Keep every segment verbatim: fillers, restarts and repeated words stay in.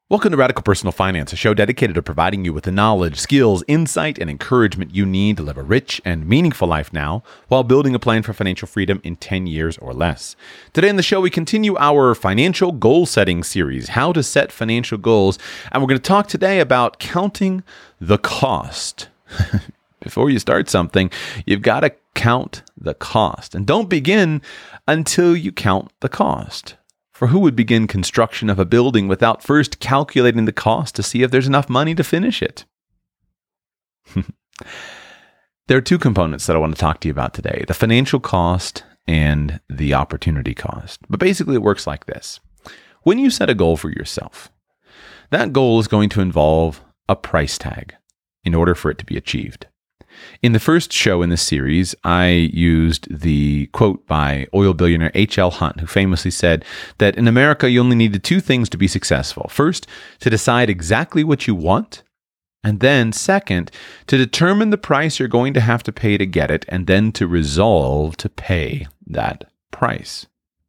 Welcome to Radical Personal Finance, a show dedicated to providing you with the knowledge, skills, insight, and encouragement you need to live a rich and meaningful life now while building a plan for financial freedom in ten years or less. Today in the show, we continue our financial goal setting series, how to set financial goals, and we're going to talk today about counting the cost. Before you start something, you've got to count the cost, and don't begin until you count the cost. For who would begin construction of a building without first calculating the cost to see if there's enough money to finish it? There are two components that I want to talk to you about today, the financial cost and the opportunity cost. But basically it works like this. When you set a goal for yourself, that goal is going to involve a price tag in order for it to be achieved. In the first show in this series, I used the quote by oil billionaire H L Hunt, who famously said that in America, you only needed two things to be successful. First, to decide exactly what you want, and then second, to determine the price you're going to have to pay to get it, and then to resolve to pay that price.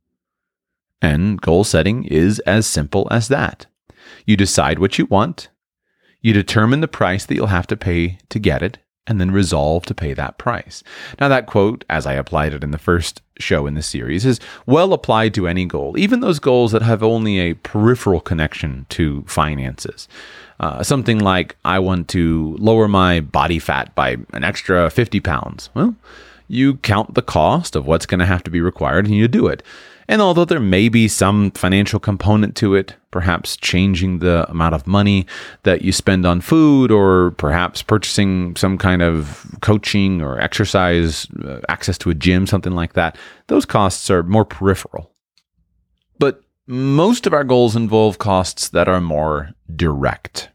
And goal setting is as simple as that. You decide what you want, you determine the price that you'll have to pay to get it, and then resolve to pay that price. Now that quote, as I applied it in the first show in this series, is well applied to any goal, even those goals that have only a peripheral connection to finances. Uh, something like, I want to lower my body fat by an extra fifty pounds. Well, you count the cost of what's going to have to be required and you do it. And although there may be some financial component to it, perhaps changing the amount of money that you spend on food, or perhaps purchasing some kind of coaching or exercise, uh, access to a gym, something like that, those costs are more peripheral. But most of our goals involve costs that are more direct.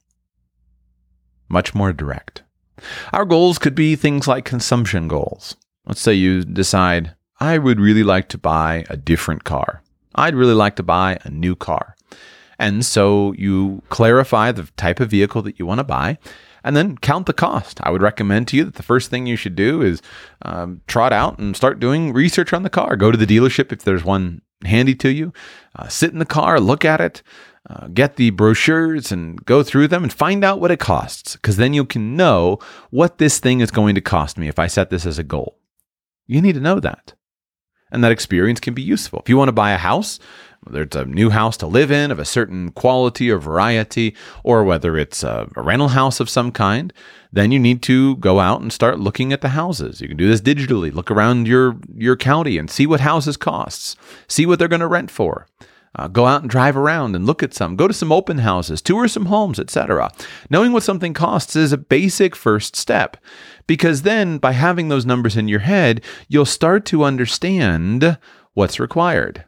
Much more direct. Our goals could be things like consumption goals. Let's say you decide, I would really like to buy a different car. I'd really like to buy a new car. And so you clarify the type of vehicle that you want to buy and then count the cost. I would recommend to you that the first thing you should do is um, trot out and start doing research on the car. Go to the dealership if there's one handy to you. Uh, sit in the car, look at it, uh, get the brochures and go through them and find out what it costs. Because then you can know what this thing is going to cost me if I set this as a goal. You need to know that. And that experience can be useful. If you want to buy a house, whether it's a new house to live in of a certain quality or variety, or whether it's a, a rental house of some kind, then you need to go out and start looking at the houses. You can do this digitally. Look around your, your county and see what houses costs. See what they're going to rent for. Uh, go out and drive around and look at some. Go to some open houses, tour some homes, et cetera. Knowing what something costs is a basic first step, because then by having those numbers in your head, you'll start to understand what's required.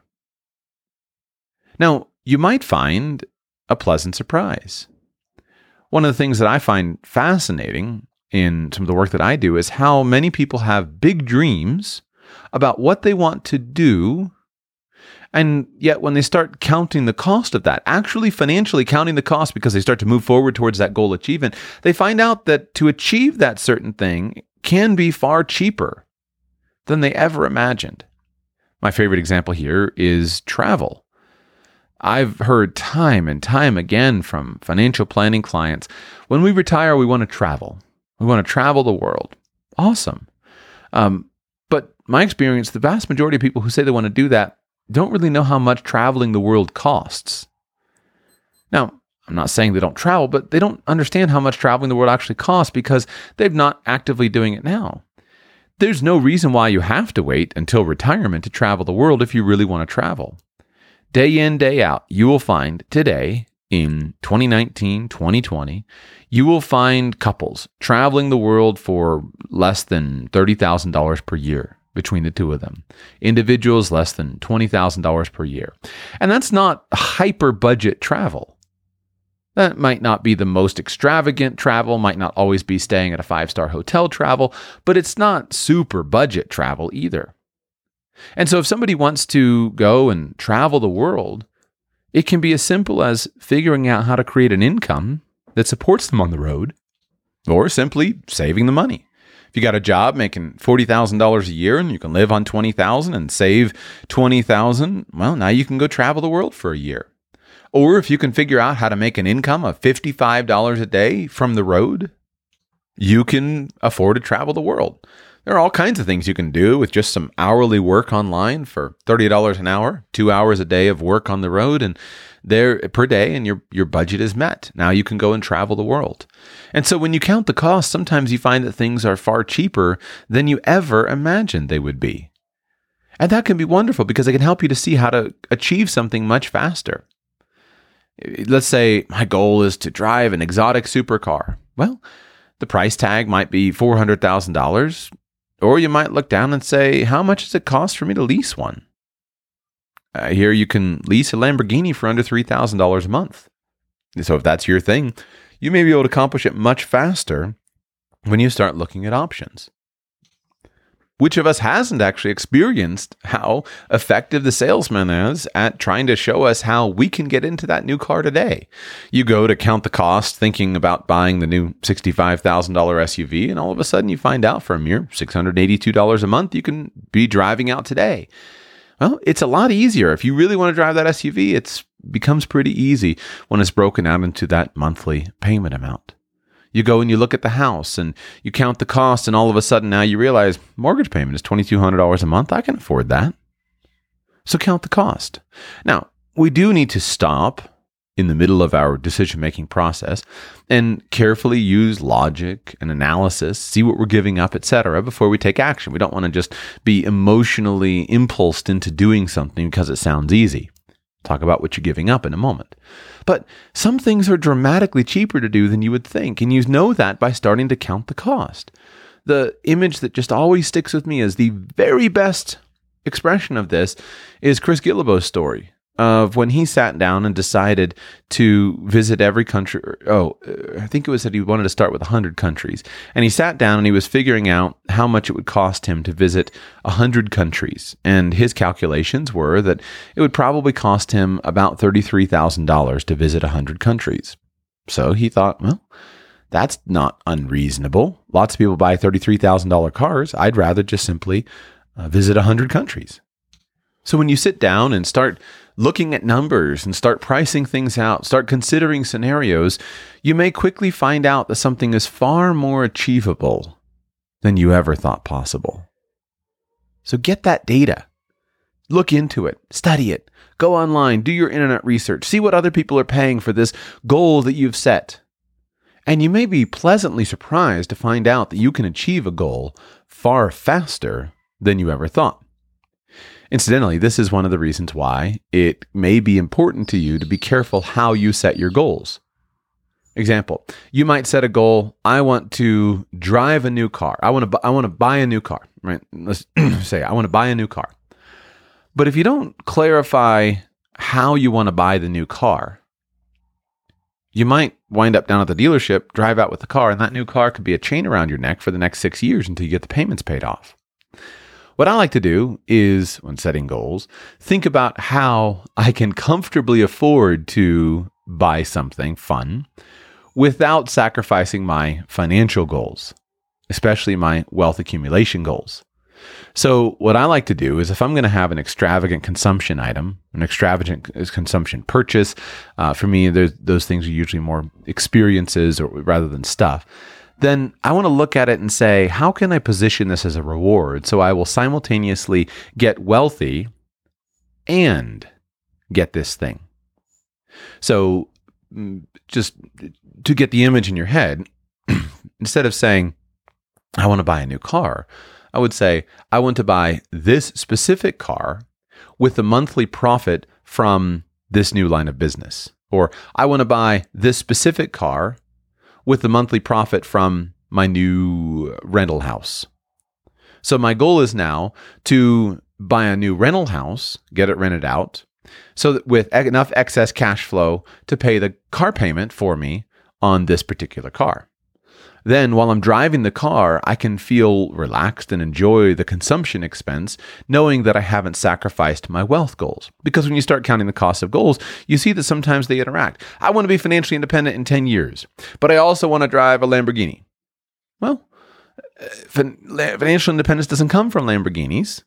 Now, you might find a pleasant surprise. One of the things that I find fascinating in some of the work that I do is how many people have big dreams about what they want to do. And yet when they start counting the cost of that, actually financially counting the cost because they start to move forward towards that goal achievement, they find out that to achieve that certain thing can be far cheaper than they ever imagined. My favorite example here is travel. I've heard time and time again from financial planning clients, when we retire, we want to travel. We want to travel the world. Awesome. Um, but my experience, the vast majority of people who say they want to do that don't really know how much traveling the world costs. Now, I'm not saying they don't travel, but they don't understand how much traveling the world actually costs because they're not actively doing it now. There's no reason why you have to wait until retirement to travel the world if you really want to travel. Day in, day out, you will find today in twenty nineteen, twenty twenty, you will find couples traveling the world for less than thirty thousand dollars per year. Between the two of them. Individuals less than twenty thousand dollars per year. And that's not hyper budget travel. That might not be the most extravagant travel, might not always be staying at a five-star hotel travel, but it's not super budget travel either. And so if somebody wants to go and travel the world, it can be as simple as figuring out how to create an income that supports them on the road, or simply saving the money. If you got a job making forty thousand dollars a year and you can live on twenty thousand dollars and save twenty thousand dollars, well, now you can go travel the world for a year. Or if you can figure out how to make an income of fifty-five dollars a day from the road, you can afford to travel the world. There are all kinds of things you can do with just some hourly work online for thirty dollars an hour, two hours a day of work on the road, and there per day, and your, your budget is met. Now you can go and travel the world. And so when you count the cost, sometimes you find that things are far cheaper than you ever imagined they would be. And that can be wonderful because it can help you to see how to achieve something much faster. Let's say my goal is to drive an exotic supercar. Well, the price tag might be four hundred thousand dollars. Or you might look down and say, how much does it cost for me to lease one? Uh, here you can lease a Lamborghini for under three thousand dollars a month. So if that's your thing, you may be able to accomplish it much faster when you start looking at options. Which of us hasn't actually experienced how effective the salesman is at trying to show us how we can get into that new car today? You go to count the cost thinking about buying the new sixty-five thousand dollars S U V, and all of a sudden you find out for a mere six hundred eighty-two dollars a month you can be driving out today. Well, it's a lot easier. If you really want to drive that S U V, it becomes pretty easy when it's broken out into that monthly payment amount. You go and you look at the house and you count the cost, and all of a sudden now you realize mortgage payment is twenty-two hundred dollars a month. I can afford that. So count the cost. Now, we do need to stop in the middle of our decision-making process and carefully use logic and analysis, see what we're giving up, et cetera, before we take action. We don't want to just be emotionally impulsed into doing something because it sounds easy. Talk about what you're giving up in a moment. But some things are dramatically cheaper to do than you would think, and you know that by starting to count the cost. The image that just always sticks with me as the very best expression of this is Chris Guillebeau's story of when he sat down and decided to visit every country. Oh, I think it was that he wanted to start with one hundred countries. And he sat down and he was figuring out how much it would cost him to visit one hundred countries. And his calculations were that it would probably cost him about thirty-three thousand dollars to visit one hundred countries. So he thought, well, that's not unreasonable. Lots of people buy thirty-three thousand dollars cars. I'd rather just simply uh, visit one hundred countries. So when you sit down and start looking at numbers and start pricing things out, start considering scenarios, you may quickly find out that something is far more achievable than you ever thought possible. So get that data. Look into it. Study it. Go online. Do your internet research. See what other people are paying for this goal that you've set. And you may be pleasantly surprised to find out that you can achieve a goal far faster than you ever thought. Incidentally, this is one of the reasons why it may be important to you to be careful how you set your goals. Example, you might set a goal, I want to drive a new car. I want to I want to buy a new car, right? Let's say I want to buy a new car. But if you don't clarify how you want to buy the new car, you might wind up down at the dealership, drive out with the car, and that new car could be a chain around your neck for the next six years until you get the payments paid off. What I like to do is, when setting goals, think about how I can comfortably afford to buy something fun without sacrificing my financial goals, especially my wealth accumulation goals. So what I like to do is if I'm going to have an extravagant consumption item, an extravagant consumption purchase, uh, for me, those things are usually more experiences or rather than stuff, then I want to look at it and say, how can I position this as a reward so I will simultaneously get wealthy and get this thing? So just to get the image in your head, instead of saying, I want to buy a new car, I would say, I want to buy this specific car with the monthly profit from this new line of business. Or I want to buy this specific car with the monthly profit from my new rental house. So my goal is now to buy a new rental house, get it rented out, so that with enough excess cash flow to pay the car payment for me on this particular car. Then while I'm driving the car, I can feel relaxed and enjoy the consumption expense, knowing that I haven't sacrificed my wealth goals. Because when you start counting the cost of goals, you see that sometimes they interact. I want to be financially independent in ten years, but I also want to drive a Lamborghini. Well, financial independence doesn't come from Lamborghinis.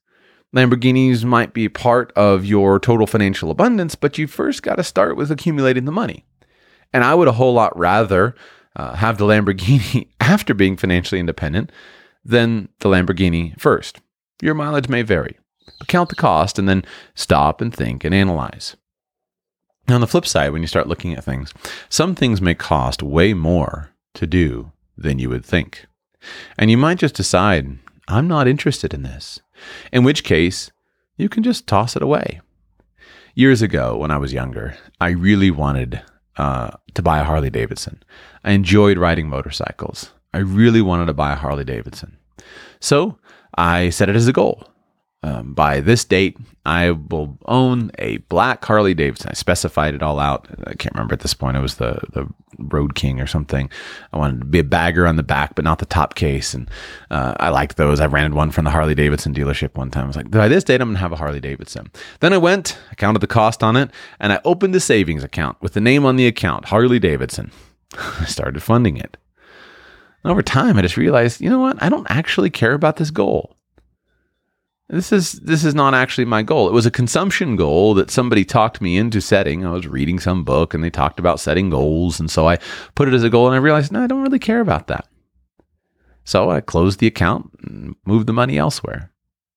Lamborghinis might be part of your total financial abundance, but you first got to start with accumulating the money. And I would a whole lot rather uh, have the Lamborghini after being financially independent than the Lamborghini first. Your mileage may vary, but count the cost and then stop and think and analyze. Now, on the flip side, when you start looking at things, some things may cost way more to do than you would think. And you might just decide, I'm not interested in this. In which case, you can just toss it away. Years ago, when I was younger, I really wanted uh, to buy a Harley Davidson. I enjoyed riding motorcycles. I really wanted to buy a Harley Davidson. So I set it as a goal. Um, by this date, I will own a black Harley Davidson. I specified it all out. I can't remember at this point. It was the, the Road King or something. I wanted to be a bagger on the back, but not the top case. And uh, I liked those. I rented one from the Harley Davidson dealership one time. I was like, by this date, I'm going to have a Harley Davidson. Then I went, I counted the cost on it, and I opened a savings account with the name on the account, Harley Davidson. I started funding it. And over time, I just realized, you know what? I don't actually care about this goal. This is this is not actually my goal. It was a consumption goal that somebody talked me into setting. I was reading some book and they talked about setting goals. And so I put it as a goal and I realized, no, I don't really care about that. So I closed the account and moved the money elsewhere.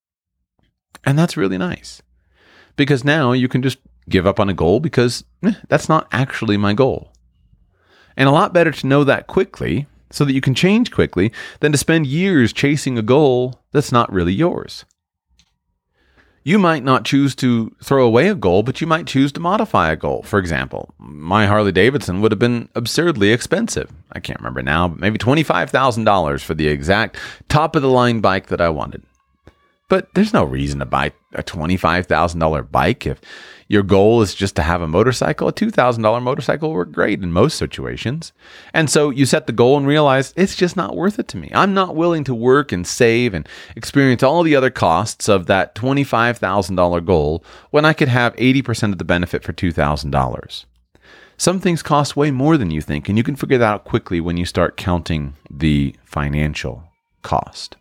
And that's really nice because now you can just give up on a goal because eh, that's not actually my goal. And a lot better to know that quickly so that you can change quickly than to spend years chasing a goal that's not really yours. You might not choose to throw away a goal, but you might choose to modify a goal. For example, my Harley Davidson would have been absurdly expensive. I can't remember now, but maybe twenty-five thousand dollars for the exact top of the line bike that I wanted. But there's no reason to buy a twenty-five thousand dollars bike if your goal is just to have a motorcycle. A two thousand dollars motorcycle will work great in most situations. And so you set the goal and realize it's just not worth it to me. I'm not willing to work and save and experience all the other costs of that twenty-five thousand dollars goal when I could have eighty percent of the benefit for two thousand dollars. Some things cost way more than you think, and you can figure that out quickly when you start counting the financial cost.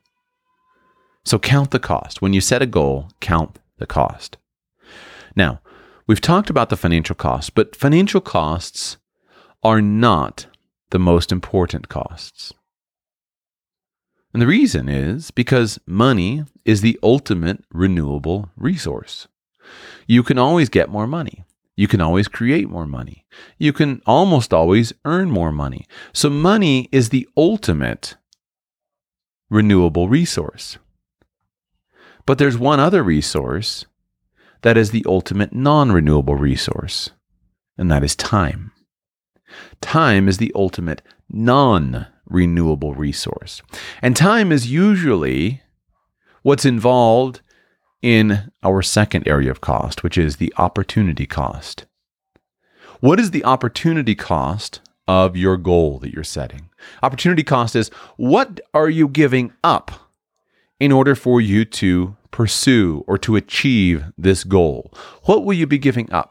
So count the cost. When you set a goal, count the cost. Now, we've talked about the financial costs, but financial costs are not the most important costs. And the reason is because money is the ultimate renewable resource. You can always get more money. You can always create more money. You can almost always earn more money. So money is the ultimate renewable resource. But there's one other resource that is the ultimate non-renewable resource, and that is time. Time is the ultimate non-renewable resource. And time is usually what's involved in our second area of cost, which is the opportunity cost. What is the opportunity cost of your goal that you're setting? Opportunity cost is what are you giving up in order for you to pursue or to achieve this goal? What will you be giving up?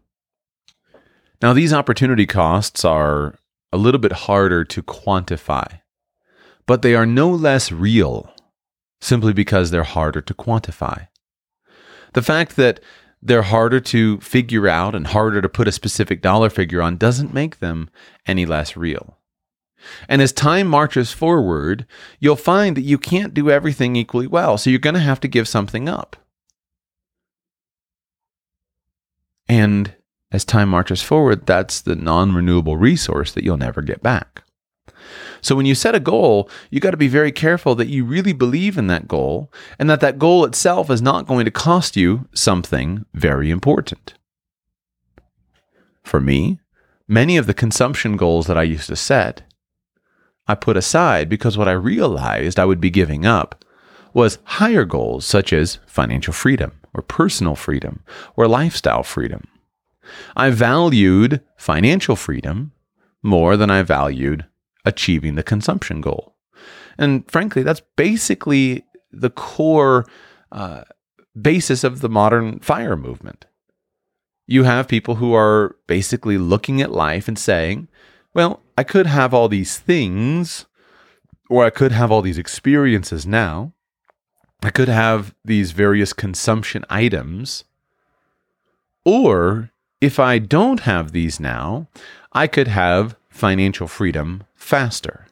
Now, these opportunity costs are a little bit harder to quantify, but they are no less real simply because they're harder to quantify. The fact that they're harder to figure out and harder to put a specific dollar figure on doesn't make them any less real. And as time marches forward, you'll find that you can't do everything equally well, so you're going to have to give something up. And as time marches forward, that's the non-renewable resource that you'll never get back. So when you set a goal, you got to be very careful that you really believe in that goal and that that goal itself is not going to cost you something very important. For me, many of the consumption goals that I used to set, I put aside because what I realized I would be giving up was higher goals such as financial freedom or personal freedom or lifestyle freedom. I valued financial freedom more than I valued achieving the consumption goal. And frankly, that's basically the core uh, basis of the modern FIRE movement. You have people who are basically looking at life and saying, well, I could have all these things, or I could have all these experiences now, I could have these various consumption items, or if I don't have these now, I could have financial freedom faster.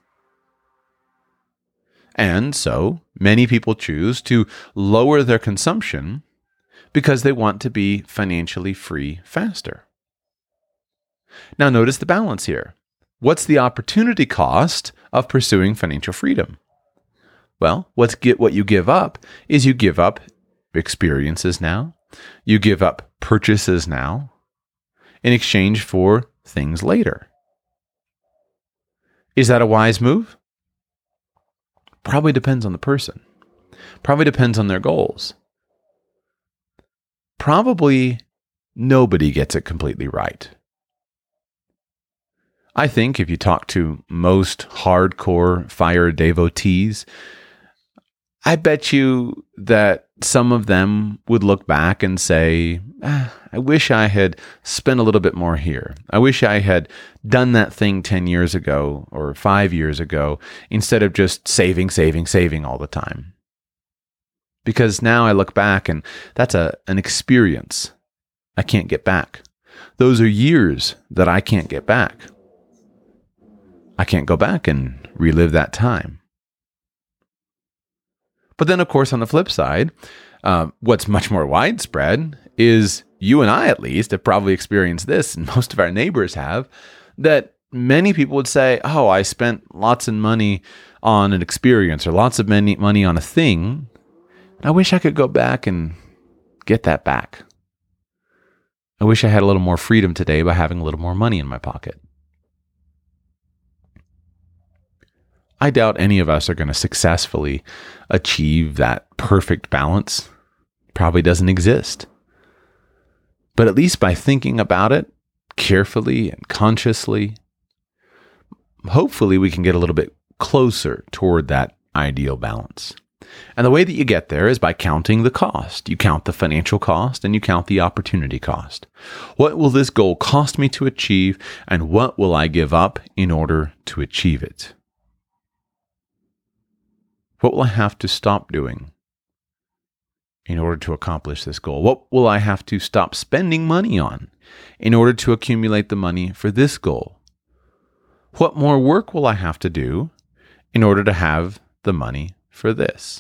And so many people choose to lower their consumption because they want to be financially free faster. Now notice the balance here. What's the opportunity cost of pursuing financial freedom? Well, what's get what you give up is you give up experiences now, you give up purchases now in exchange for things later. Is that a wise move? Probably depends on the person. Probably depends on their goals. Probably nobody gets it completely right. I think if you talk to most hardcore fire devotees, I bet you that some of them would look back and say, ah, I wish I had spent a little bit more here. I wish I had done that thing ten years ago or five years ago instead of just saving, saving, saving all the time. Because now I look back and that's a an experience I can't get back. Those are years that I can't get back. I can't go back and relive that time. But then, of course, on the flip side, uh, what's much more widespread is you and I, at least, have probably experienced this, and most of our neighbors have, that many people would say, oh, I spent lots of money on an experience or lots of money money on a thing. I wish I could go back and get that back. I wish I had a little more freedom today by having a little more money in my pocket. I doubt any of us are going to successfully achieve that perfect balance. Probably doesn't exist. But at least by thinking about it carefully and consciously, hopefully we can get a little bit closer toward that ideal balance. And the way that you get there is by counting the cost. You count the financial cost and you count the opportunity cost. What will this goal cost me to achieve, and what will I give up in order to achieve it? What will I have to stop doing in order to accomplish this goal? What will I have to stop spending money on in order to accumulate the money for this goal? What more work will I have to do in order to have the money for this?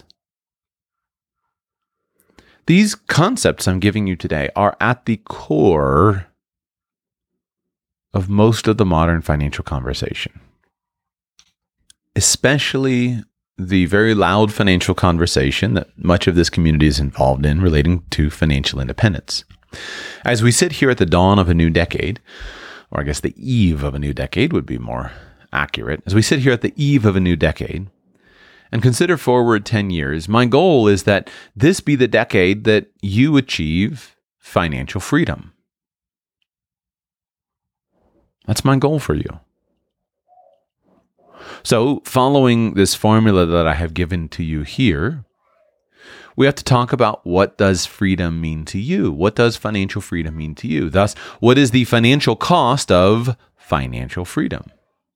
These concepts I'm giving you today are at the core of most of the modern financial conversation, especially the very loud financial conversation that much of this community is involved in relating to financial independence. As we sit here at the dawn of a new decade, or I guess the eve of a new decade would be more accurate, as we sit here at the eve of a new decade and consider forward ten years, my goal is that this be the decade that you achieve financial freedom. That's my goal for you. So, following this formula that I have given to you here, we have to talk about what does freedom mean to you? What does financial freedom mean to you? Thus, what is the financial cost of financial freedom?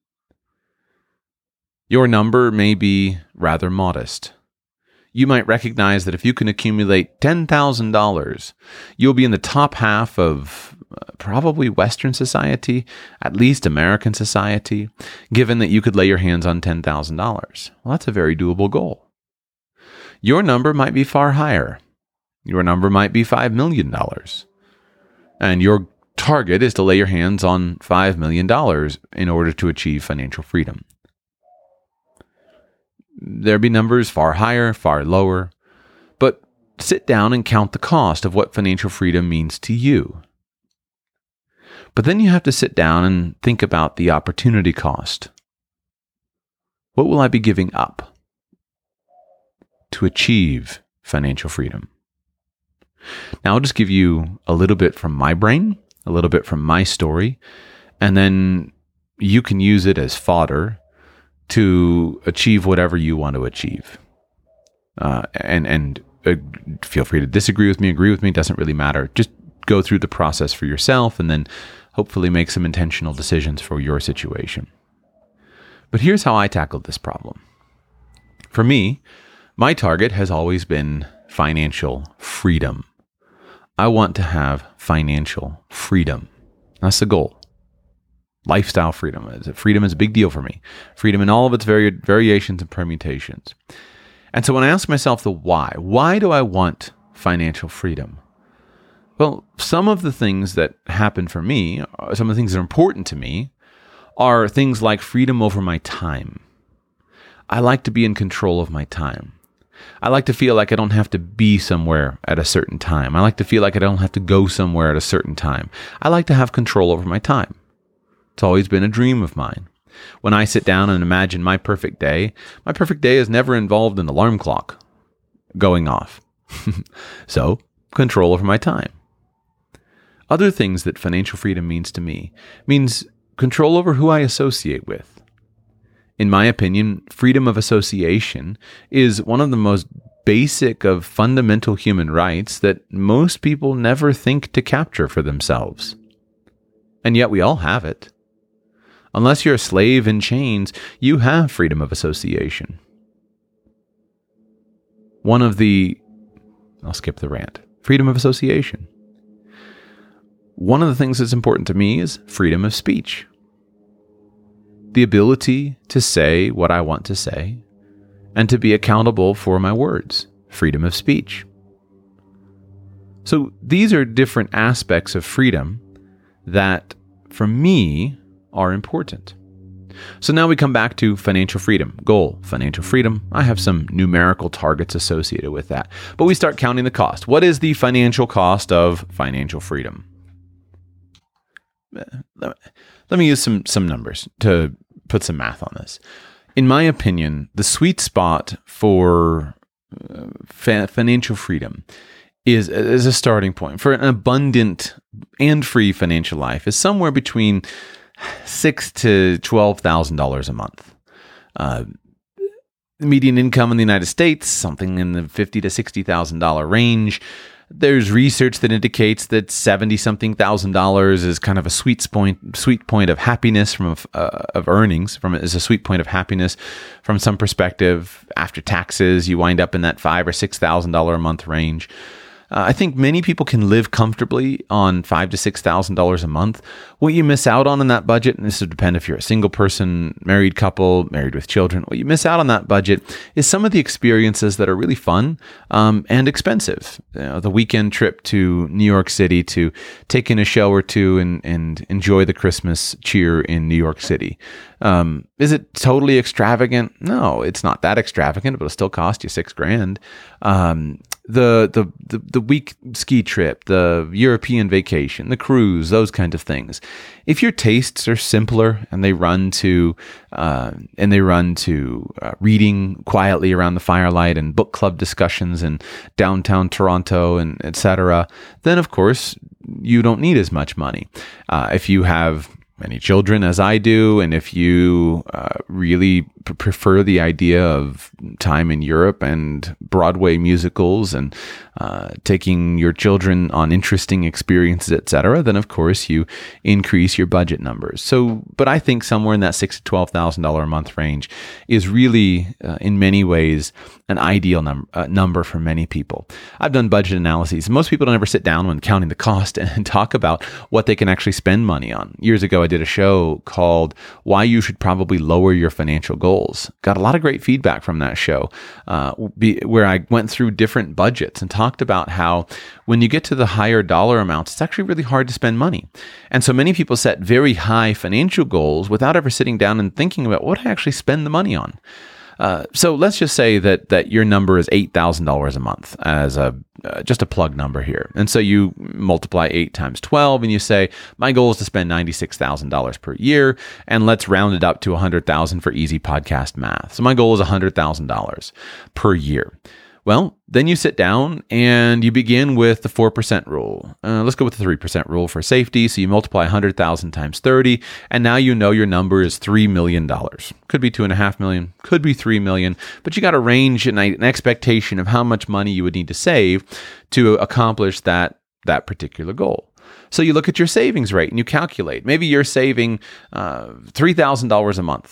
Your number may be rather modest. You might recognize that if you can accumulate ten thousand dollars, you'll be in the top half of probably Western society, at least American society, given that you could lay your hands on ten thousand dollars. Well, that's a very doable goal. Your number might be far higher. Your number might be five million dollars. And your target is to lay your hands on five million dollars in order to achieve financial freedom. There'll be numbers far higher, far lower, but sit down and count the cost of what financial freedom means to you. But then you have to sit down and think about the opportunity cost. What will I be giving up to achieve financial freedom? Now, I'll just give you a little bit from my brain, a little bit from my story, and then you can use it as fodder to achieve whatever you want to achieve. Uh, and and uh, feel free to disagree with me, agree with me, doesn't really matter. Just go through the process for yourself and then hopefully make some intentional decisions for your situation. But here's how I tackled this problem. For me, My target has always been financial freedom. I want to have financial freedom. That's the goal. Lifestyle freedom. Freedom is a big deal for me. Freedom in all of its vari- variations and permutations. And so when I ask myself the why, why do I want financial freedom? Well, some of the things that happen for me, some of the things that are important to me, are things like freedom over my time. I like to be in control of my time. I like to feel like I don't have to be somewhere at a certain time. I like to feel like I don't have to go somewhere at a certain time. I like to have control over my time. It's always been a dream of mine. When I sit down and imagine my perfect day, my perfect day is never involved an alarm clock going off. So, control over my time. Other things that financial freedom means to me means control over who I associate with. In my opinion, freedom of association is one of the most basic of fundamental human rights that most people never think to capture for themselves. And yet we all have it. Unless you're a slave in chains, you have freedom of association. One of the, I'll skip the rant, freedom of association. One of the things that's important to me is freedom of speech. The ability to say what I want to say and to be accountable for my words, freedom of speech. So these are different aspects of freedom that, for me, are important. So now we come back to financial freedom. Goal, financial freedom. I have some numerical targets associated with that. But we start counting the cost. What is the financial cost of financial freedom? Let me use some some numbers to put some math on this. In my opinion, the sweet spot for uh, fa- financial freedom is, is a starting point for an abundant and free financial life is somewhere between six to twelve thousand dollars a month. Uh, the median income in the United States, something in the fifty to sixty thousand dollar range. There's research that indicates that seventy something thousand dollars is kind of a sweet point, sweet point of happiness from uh, of earnings. From is a sweet point of happiness from some perspective. After taxes, you wind up in that five or six thousand dollar a month range. Uh, I think many people can live comfortably on five to six thousand dollars a month. What you miss out on in that budget, and this would depend if you're a single person, married couple, married with children. What you miss out on that budget is some of the experiences that are really fun um, and expensive. You know, the weekend trip to New York City to take in a show or two and and enjoy the Christmas cheer in New York City. Um, is it totally extravagant? No, it's not that extravagant, but it'll still cost you six grand. Um, the, the, the, the week ski trip, the European vacation, the cruise, those kinds of things. If your tastes are simpler and they run to, uh, and they run to uh, reading quietly around the firelight and book club discussions in downtown Toronto and et cetera, then of course you don't need as much money. Uh, if you have many children, as I do, and if you uh, really p- prefer the idea of time in Europe and Broadway musicals and uh, taking your children on interesting experiences, et cetera, then of course you increase your budget numbers. So, but I think somewhere in that six to twelve thousand dollar a month range is really, uh, in many ways, an ideal num- uh, number for many people. I've done budget analyses. Most people don't ever sit down when counting the cost and talk about what they can actually spend money on. Years ago, I did a show called Why You Should Probably Lower Your Financial Goals. Got a lot of great feedback from that show, uh, be, where I went through different budgets and talked about how when you get to the higher dollar amounts, it's actually really hard to spend money. And so many people set very high financial goals without ever sitting down and thinking about what I actually spend the money on. Uh, so let's just say that that your number is eight thousand dollars a month as a uh, just a plug number here. And so you multiply eight times twelve and you say, my goal is to spend ninety-six thousand dollars per year. And let's round it up to one hundred thousand dollars for easy podcast math. So my goal is one hundred thousand dollars per year. Well, then you sit down and you begin with the four percent rule. Uh, let's go with the three percent rule for safety. So you multiply one hundred thousand times thirty, and now you know your number is three million dollars. Could be two point five million dollars, could be three million dollars, but you got a range and an expectation of how much money you would need to save to accomplish that, that particular goal. So you look at your savings rate and you calculate. Maybe you're saving uh, three thousand dollars a month.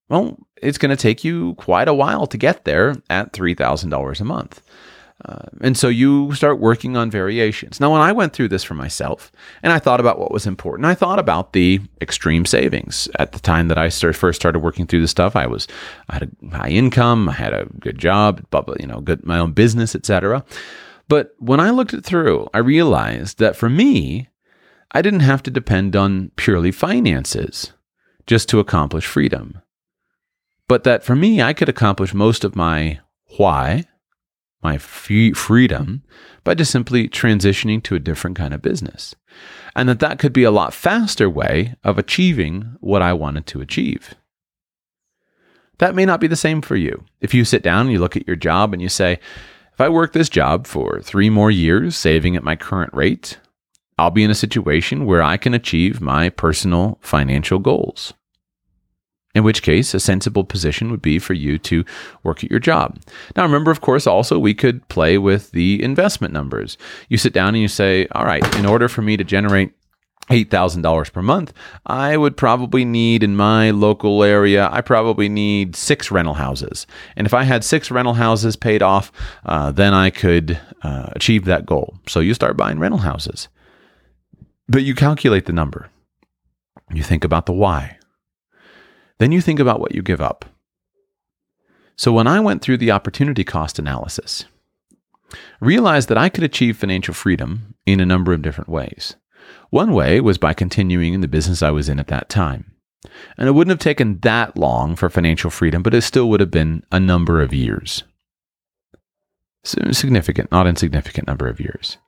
Well, it's going to take you quite a while to get there at three thousand dollars a month. Uh, and so you start working on variations. Now, when I went through this for myself and I thought about what was important, I thought about the extreme savings. At the time that I start, first started working through this stuff, I was, I had a high income, I had a good job, you know, good, my own business, et cetera. But when I looked it through, I realized that for me, I didn't have to depend on purely finances just to accomplish freedom. But that for me, I could accomplish most of my why, my free freedom, by just simply transitioning to a different kind of business. And that that could be a lot faster way of achieving what I wanted to achieve. That may not be the same for you. If you sit down and you look at your job and you say, if I work this job for three more years, saving at my current rate, I'll be in a situation where I can achieve my personal financial goals. In which case, a sensible position would be for you to work at your job. Now, remember, of course, also we could play with the investment numbers. You sit down and you say, all right, in order for me to generate eight thousand dollars per month, I would probably need, in my local area, I probably need six rental houses. And if I had six rental houses paid off, uh, then I could uh, achieve that goal. So you start buying rental houses. But you calculate the number. You think about the why. Then you think about what you give up. So when I went through the opportunity cost analysis, I realized that I could achieve financial freedom in a number of different ways. One way was by continuing in the business I was in at that time. And it wouldn't have taken that long for financial freedom, but it still would have been a number of years. So significant, not insignificant number of years.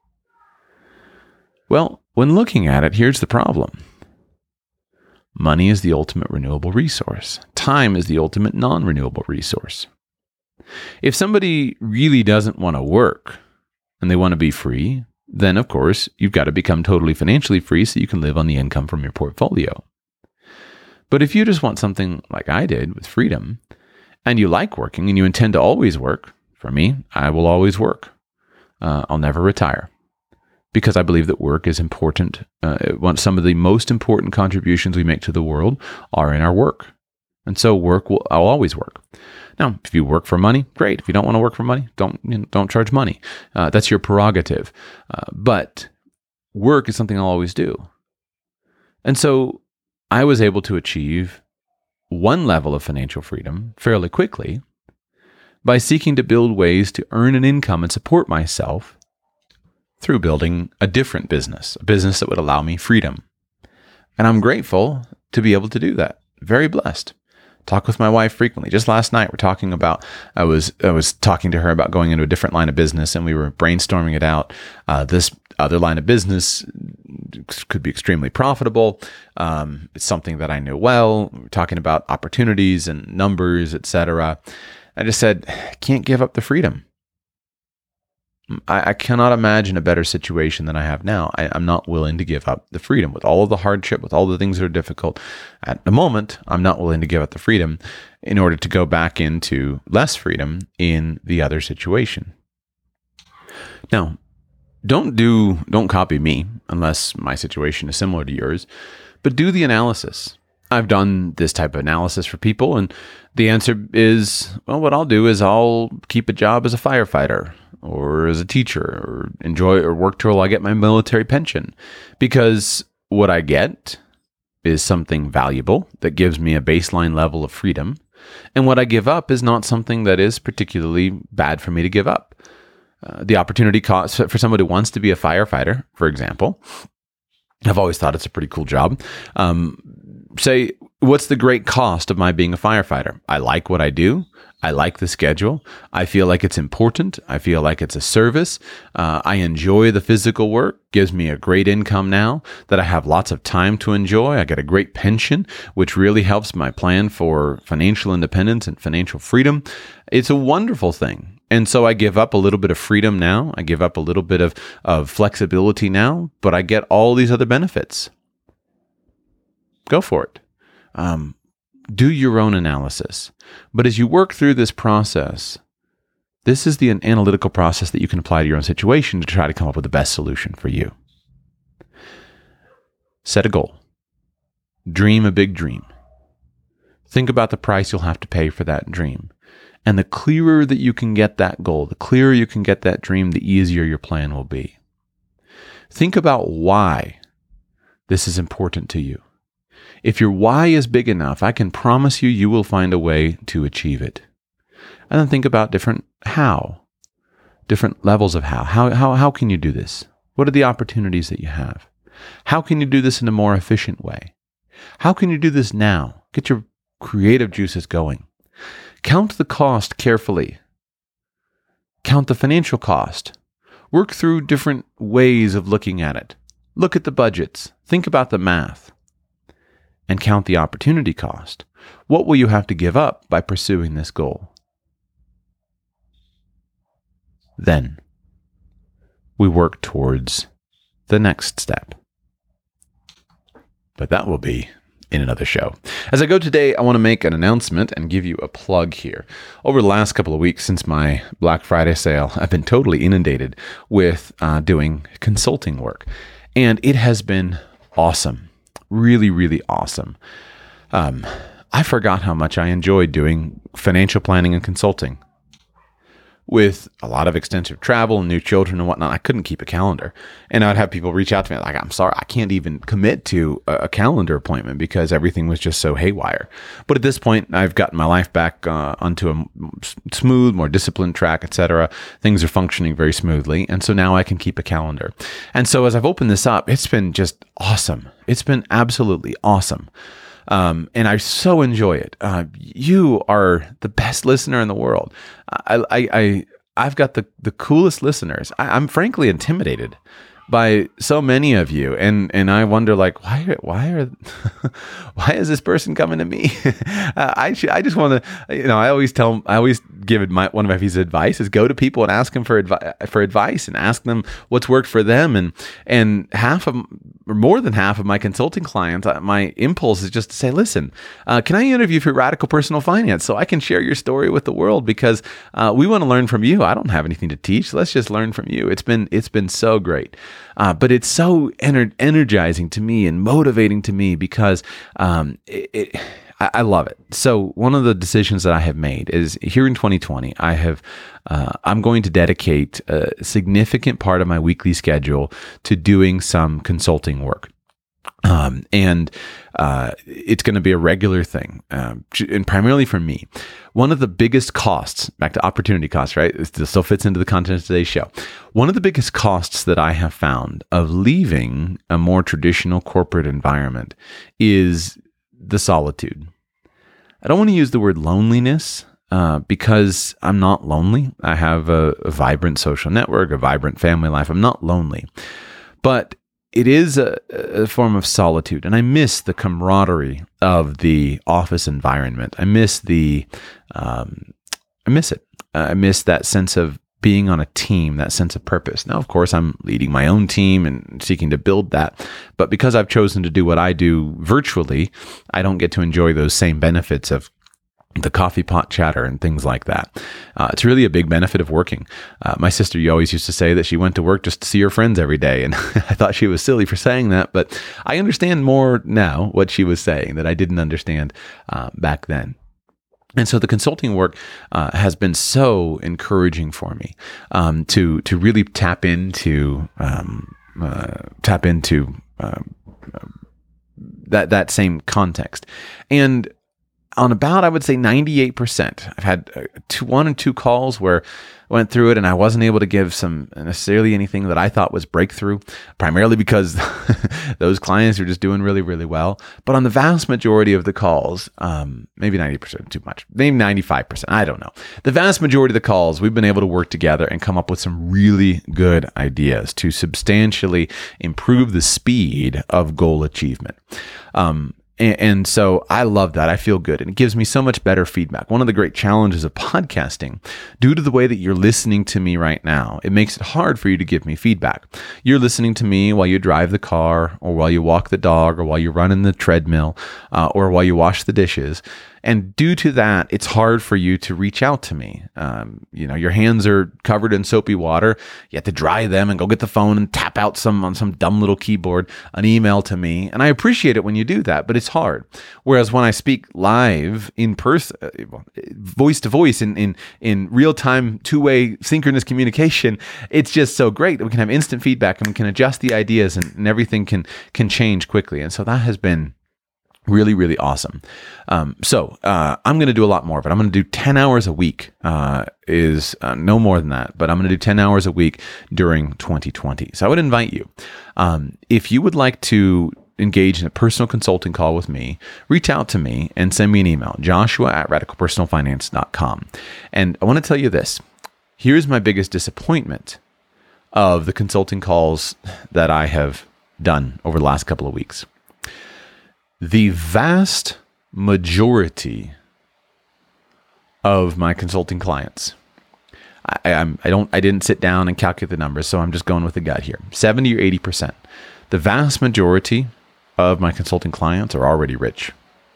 Well, when looking at it, here's the problem. Money is the ultimate renewable resource. Time is the ultimate non-renewable resource. If somebody really doesn't want to work and they want to be free, then of course you've got to become totally financially free so you can live on the income from your portfolio. But if you just want something like I did with freedom, and you like working and you intend to always work, for me, I will always work. Uh, I'll never retire. Because I believe that work is important. Uh, one, some of the most important contributions we make to the world are in our work. And so work will, I'll always work. Now, if you work for money, great. If you don't want to work for money, don't you know, don't charge money. Uh, that's your prerogative. Uh, but work is something I'll always do. And so I was able to achieve one level of financial freedom fairly quickly by seeking to build ways to earn an income and support myself through building a different business, a business that would allow me freedom. And I'm grateful to be able to do that. Very blessed. Talk with my wife frequently. Just last night, we're talking about, I was I was talking to her about going into a different line of business, and we were brainstorming it out. Uh, this other line of business could be extremely profitable. Um, it's something that I know well. We're talking about opportunities and numbers, et cetera. I just said, I can't give up the freedom. I, I cannot imagine a better situation than I have now. I, I'm not willing to give up the freedom with all of the hardship, with all the things that are difficult. At the moment, I'm not willing to give up the freedom in order to go back into less freedom in the other situation. Now, don't do, don't copy me unless my situation is similar to yours, but do the analysis. I've done this type of analysis for people, and the answer is, well, what I'll do is I'll keep a job as a firefighter or as a teacher or enjoy or work till I get my military pension, because what I get is something valuable that gives me a baseline level of freedom. And what I give up is not something that is particularly bad for me to give up. Uh, the opportunity cost for somebody who wants to be a firefighter, for example, I've always thought it's a pretty cool job. Um, say, what's the great cost of my being a firefighter? I like what I do. I like the schedule. I feel like it's important. I feel like it's a service. Uh, I enjoy the physical work. Gives me a great income now that I have lots of time to enjoy. I get a great pension, which really helps my plan for financial independence and financial freedom. It's a wonderful thing. And so I give up a little bit of freedom now. I give up a little bit of, of flexibility now, but I get all these other benefits. Go for it. Um, do your own analysis. But as you work through this process, this is the analytical process that you can apply to your own situation to try to come up with the best solution for you. Set a goal. Dream a big dream. Think about the price you'll have to pay for that dream. And the clearer that you can get that goal, the clearer you can get that dream, the easier your plan will be. Think about why this is important to you. If your why is big enough, I can promise you, you will find a way to achieve it. And then think about different how, different levels of how. How, how, how can you do this? What are the opportunities that you have? How can you do this in a more efficient way? How can you do this now? Get your creative juices going. Count the cost carefully. Count the financial cost. Work through different ways of looking at it. Look at the budgets. Think about the math. And count the opportunity cost. What will you have to give up by pursuing this goal? Then we work towards the next step. But that will be in another show. As I go today, I want to make an announcement and give you a plug here. Over the last couple of weeks since my Black Friday sale, I've been totally inundated with uh, doing consulting work. And it has been awesome. Really, really awesome. Um, I forgot how much I enjoyed doing financial planning and consulting. With a lot of extensive travel and new children and whatnot, I couldn't keep a calendar. And I'd have people reach out to me like, I'm sorry, I can't even commit to a calendar appointment because everything was just so haywire. But at this point, I've gotten my life back uh, onto a smooth, more disciplined track, et cetera. Things are functioning very smoothly. And so now I can keep a calendar. And so as I've opened this up, it's been just awesome. It's been absolutely awesome. Um, and I so enjoy it. Uh, you are the best listener in the world. I, I, I I've got the, the coolest listeners. I, I'm frankly intimidated by so many of you, and and I wonder like why why are why is this person coming to me? uh, I sh- I just want to you know I always tell I always give my one of my pieces of advice is go to people and ask them for advi- for advice and ask them what's worked for them, and and half of or more than half of my consulting clients, my impulse is just to say, listen, uh, can I interview for Radical Personal Finance so I can share your story with the world because uh, we want to learn from you. I don't have anything to teach. Let's just learn from you. It's been it's been so great. Uh, but it's so ener- energizing to me and motivating to me because um, it, it, I, I love it. So one of the decisions that I have made is here in twenty twenty, I have uh, I'm going to dedicate a significant part of my weekly schedule to doing some consulting work. Um, and uh, it's going to be a regular thing, um, and primarily for me. One of the biggest costs, back to opportunity costs, right? This still fits into the content of today's show. One of the biggest costs that I have found of leaving a more traditional corporate environment is the solitude. I don't want to use the word loneliness uh, because I'm not lonely. I have a, a vibrant social network, a vibrant family life. I'm not lonely, but it is a, a form of solitude, and I miss the camaraderie of the office environment. I miss the, um, I miss it. Uh, I miss that sense of being on a team, that sense of purpose. Now, of course, I'm leading my own team and seeking to build that, but because I've chosen to do what I do virtually, I don't get to enjoy those same benefits of the coffee pot chatter and things like that. Uh, it's really a big benefit of working. Uh, my sister you always used to say that she went to work just to see her friends every day. And I thought she was silly for saying that, but I understand more now what she was saying that I didn't understand uh, back then. And so the consulting work uh, has been so encouraging for me um, to to really tap into um, uh, tap into uh, that that same context. And on about, I would say ninety-eight percent. I've had uh, two, one and two calls where I went through it and I wasn't able to give some necessarily anything that I thought was breakthrough, primarily because those clients are just doing really, really well. But on the vast majority of the calls, um, maybe ninety percent too much, maybe ninety-five percent, I don't know. The vast majority of the calls, we've been able to work together and come up with some really good ideas to substantially improve the speed of goal achievement. Um, And so I love that. I feel good. And it gives me so much better feedback. One of the great challenges of podcasting, due to the way that you're listening to me right now, it makes it hard for you to give me feedback. You're listening to me while you drive the car, or while you walk the dog, or while you run in the treadmill, uh, or while you wash the dishes. And due to that, it's hard for you to reach out to me. Um, you know, your hands are covered in soapy water. You have to dry them and go get the phone and tap out some on some dumb little keyboard an email to me. And I appreciate it when you do that, but it's is hard. Whereas when I speak live in person, voice to voice in, in, in real time, two way synchronous communication, it's just so great that we can have instant feedback and we can adjust the ideas and, and everything can, can change quickly. And so that has been really, really awesome. Um, so uh, I'm going to do a lot more of it. I'm going to do ten hours a week, uh, is uh, no more than that, but I'm going to do ten hours a week during twenty twenty. So I would invite you, um, if you would like to engage in a personal consulting call with me, reach out to me and send me an email, joshua at radical personal finance dot com. And I want to tell you this. Here's my biggest disappointment of the consulting calls that I have done over the last couple of weeks. The vast majority of my consulting clients, I, I'm, I don't, I didn't sit down and calculate the numbers, so I'm just going with the gut here. seventy or eighty percent. The vast majority of my consulting clients are already rich.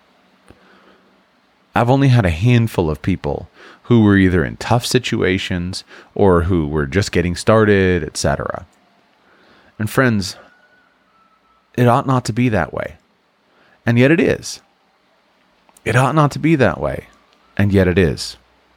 I've only had a handful of people who were either in tough situations or who were just getting started, et cetera. And friends, it ought not to be that way. And yet it is. It ought not to be that way. And yet it is.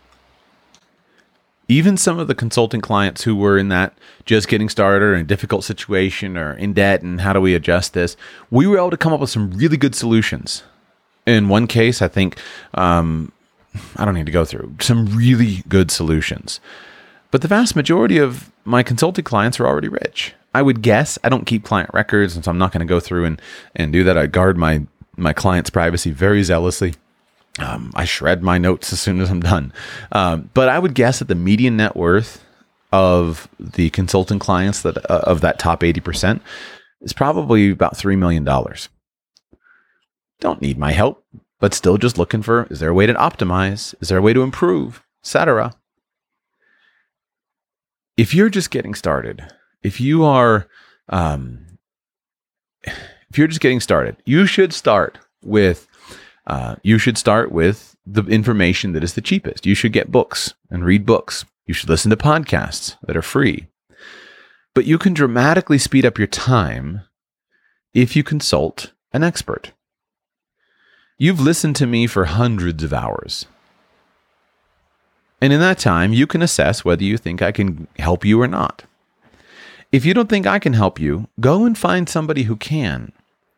Even some of the consulting clients who were in that just getting started or in a difficult situation or in debt and how do we adjust this, we were able to come up with some really good solutions. In one case, I think, um, I don't need to go through, some really good solutions. But the vast majority of my consulting clients are already rich. I would guess, I don't keep client records, and so I'm not going to go through and, and do that. I guard my my client's privacy very zealously. Um, I shred my notes as soon as I'm done. Um, but I would guess that the median net worth of the consulting clients that uh, of that top eighty percent is probably about three million dollars. Don't need my help, but still just looking for, is there a way to optimize? Is there a way to improve, et cetera? If you're just getting started, if you are, um, if you're just getting started, you should start with, uh, you should start with the information that is the cheapest. You should get books and read books. You should listen to podcasts that are free. But you can dramatically speed up your time if you consult an expert. You've listened to me for hundreds of hours. And in that time, you can assess whether you think I can help you or not. If you don't think I can help you, go and find somebody who can.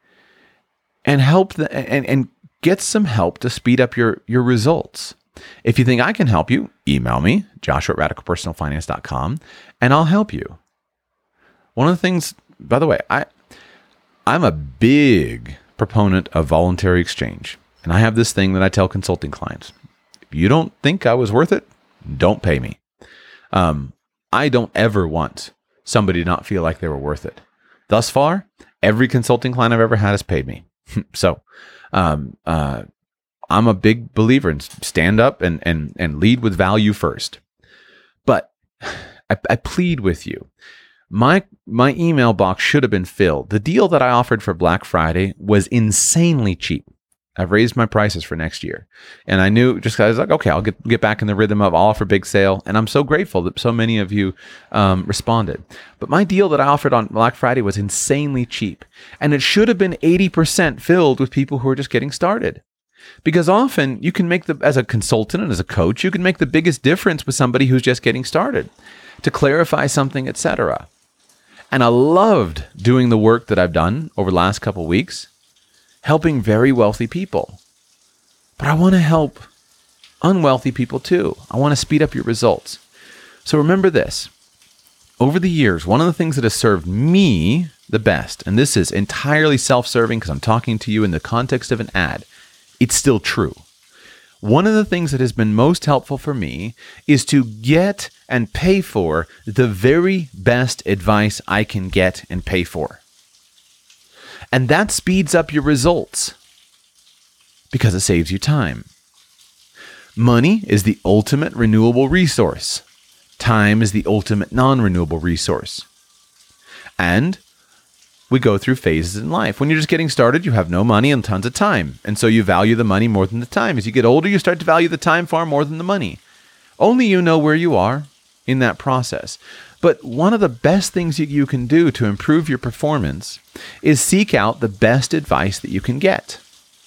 And help the, and, and get some help to speed up your, your results. If you think I can help you, email me, joshua at radical personal finance dot com, and I'll help you. One of the things, by the way, I, I'm a big proponent of voluntary exchange. And I have this thing that I tell consulting clients. If you don't think I was worth it, don't pay me. Um, I don't ever want somebody to not feel like they were worth it. Thus far, every consulting client I've ever had has paid me. so um, uh, I'm a big believer in stand up and, and, and lead with value first. But I, I plead with you. My my email box should have been filled. The deal that I offered for Black Friday was insanely cheap. I've raised my prices for next year. And I knew, just I was like, okay, I'll get get back in the rhythm of I'll offer big sale. And I'm so grateful that so many of you um, responded. But my deal that I offered on Black Friday was insanely cheap. And it should have been eighty percent filled with people who are just getting started. Because often you can make the, as a consultant and as a coach, you can make the biggest difference with somebody who's just getting started to clarify something, et cetera. And I loved doing the work that I've done over the last couple of weeks, helping very wealthy people. But I want to help unwealthy people too. I want to speed up your results. So remember this. Over the years, one of the things that has served me the best, and this is entirely self-serving because I'm talking to you in the context of an ad, it's still true. One of the things that has been most helpful for me is to get and pay for the very best advice I can get and pay for. And that speeds up your results because it saves you time. Money is the ultimate renewable resource. Time is the ultimate non-renewable resource. And we go through phases in life. When you're just getting started, you have no money and tons of time. And so you value the money more than the time. As you get older, you start to value the time far more than the money. Only you know where you are in that process. But one of the best things you can do to improve your performance is seek out the best advice that you can get.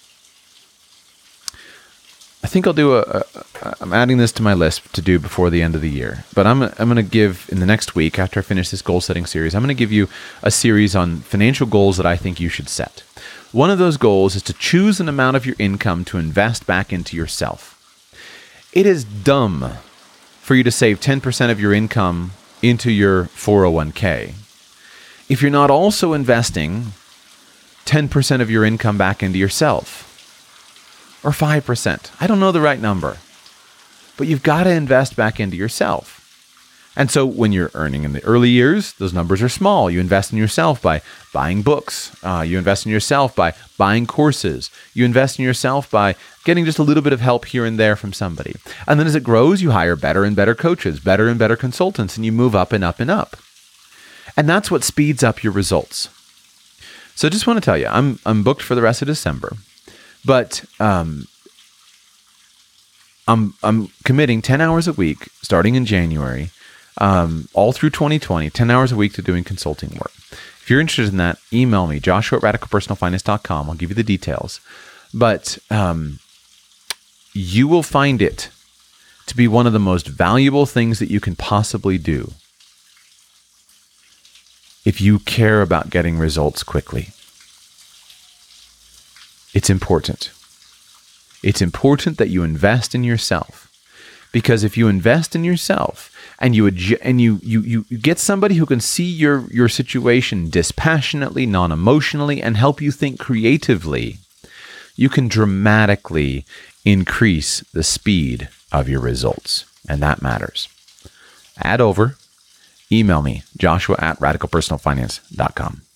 think I'll do a, a, a, I'm adding this to my list to do before the end of the year, but I'm, I'm going to give in the next week after I finish this goal setting series, I'm going to give you a series on financial goals that I think you should set. One of those goals is to choose an amount of your income to invest back into yourself. It is dumb for you to save ten percent of your income into your four oh one k if you're not also investing ten percent of your income back into yourself. Or five percent. I don't know the right number. But you've got to invest back into yourself. And so when you're earning in the early years, those numbers are small. You invest in yourself by buying books. Uh, you invest in yourself by buying courses. You invest in yourself by getting just a little bit of help here and there from somebody. And then as it grows, you hire better and better coaches, better and better consultants, and you move up and up and up. And that's what speeds up your results. So I just want to tell you, I'm I'm booked for the rest of December, but um, I'm I'm committing ten hours a week starting in January, um, all through twenty twenty, ten hours a week to doing consulting work. If you're interested in that, email me, joshua at radical personal finance dot com. I'll give you the details. But um, you will find it to be one of the most valuable things that you can possibly do if you care about getting results quickly. It's important. It's important that you invest in yourself, because if you invest in yourself and you adju- and you you you get somebody who can see your your situation dispassionately, non-emotionally, and help you think creatively, you can dramatically increase the speed of your results, and that matters. Add over. Email me, joshua at radical personal finance dot com.